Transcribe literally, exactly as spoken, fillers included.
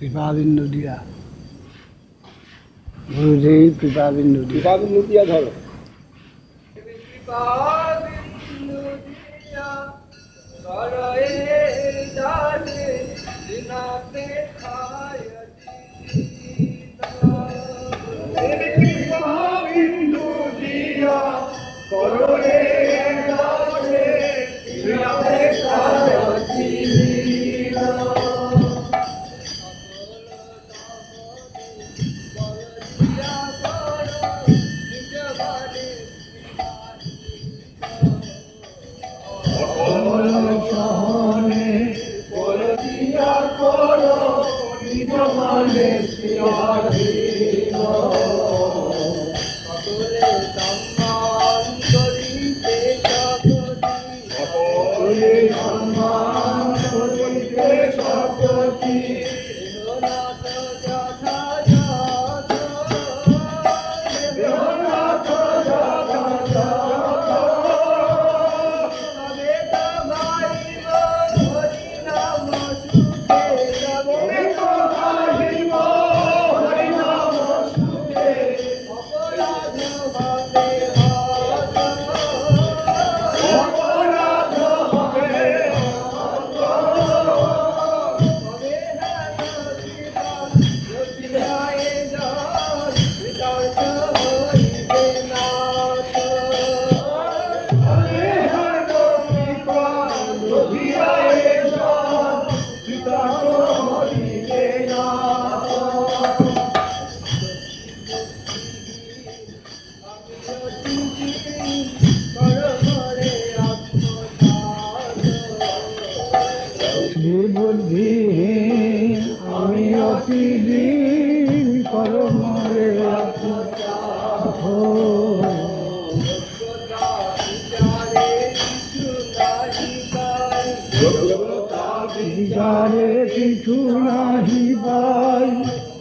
কৃপাবিন্দু দিয়া গুরুদেব কৃপাবিন্দু দিয়া কৃপাবিন্দু দিয়া ধরো। কৃপাবিন্দু দিয়া ধরো এ জানে দিনাতে খায় কৃপাবিন্দু দিয়া করো রে দাসে দিনাতে খায় সহনে করো দিয়া করো নিজ মানে সকলে সম্মান করিতে সকলে সম্মান করিতে সকতি দেহনাথ যথাযথ দেহনাথ যথাযথ বেদ গাইব হরিনাম সুখে বেদ গাহিব হরিনাম সুখে অপরাধ হবে হত অপরাধ হবে হত। হবে না কৃপা রসিয়ায় যার বিতর্ক হইবে নাথ হরে হরে কৃপা লোভিয়ায় যার বিতর্ক হইবে না। নির্বুদ্ধিহীন আমি অতি দিন কর্মরে যোগ্যতা বিচারে কিছু নাহি পাই